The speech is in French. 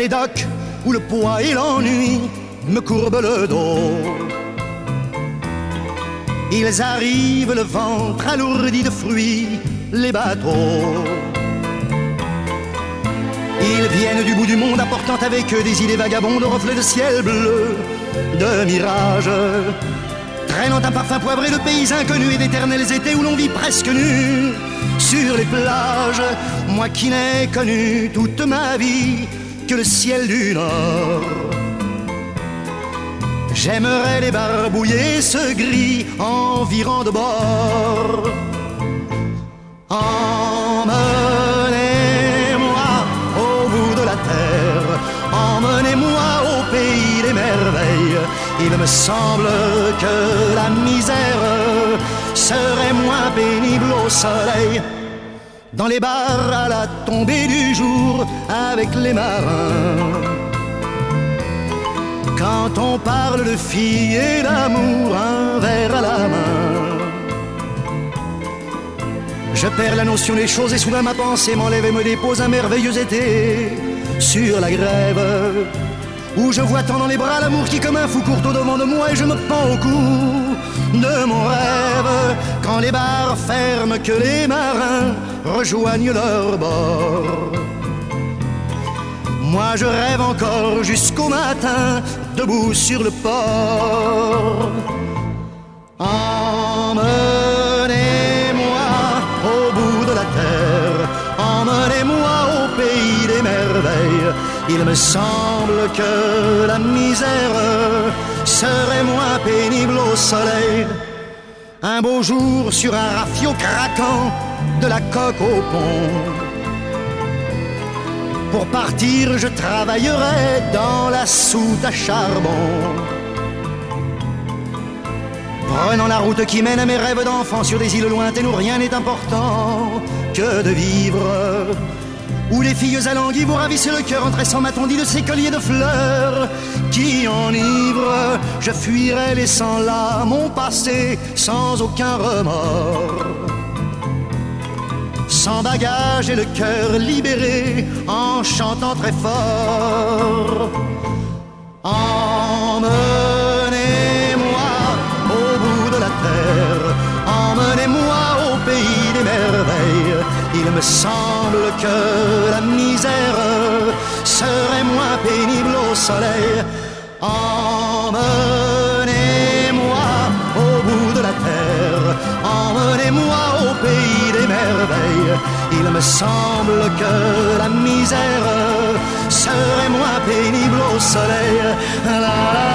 Médoc, où le poids et l'ennui me courbent le dos. Ils arrivent le ventre alourdi de fruits, les bateaux. Ils viennent du bout du monde apportant avec eux des idées vagabondes, reflets de ciel bleu, de mirages, traînant un parfum poivré de pays inconnus et d'éternels étés où l'on vit presque nu sur les plages. Moi qui n'ai connu toute ma vie que le ciel du Nord, j'aimerais débarbouiller ce gris environ de bord. Emmenez-moi au bout de la terre, emmenez-moi au pays des merveilles. Il me semble que la misère serait moins pénible au soleil, dans les bars à la tombée du jour avec les marins. Quand on parle de filles et d'amour, un verre à la main, je perds la notion des choses et soudain ma pensée m'enlève et me dépose un merveilleux été sur la grève, où je vois tant dans les bras l'amour qui comme un fou court au devant de moi et je me pends au cou de mon rêve. Quand les bars ferment, que les marins rejoignent leur bord, moi je rêve encore jusqu'au matin, debout sur le port. Emmenez-moi au bout de la terre, emmenez-moi au pays des merveilles. Il me semble que la misère serait moins pénible au soleil. Un beau jour sur un rafio craquant, de la coque au pont. Pour partir, je travaillerai dans la soute à charbon, prenant la route qui mène à mes rêves d'enfant sur des îles lointaines où rien n'est important que de vivre, où les filles alanguies vous ravissent le cœur en tressant ma tondie de ces colliers de fleurs qui enivrent. Je fuirai laissant là mon passé sans aucun remords, sans bagage et le cœur libéré, en chantant très fort. Emmenez-moi au bout de la terre, emmenez-moi au pays des merveilles. Il me semble que la misère serait moins pénible au soleil. Emmenez-moi au bout de la terre, emmenez-moi au pays des merveilles. Il me semble que la misère serait moins pénible au soleil. La, la,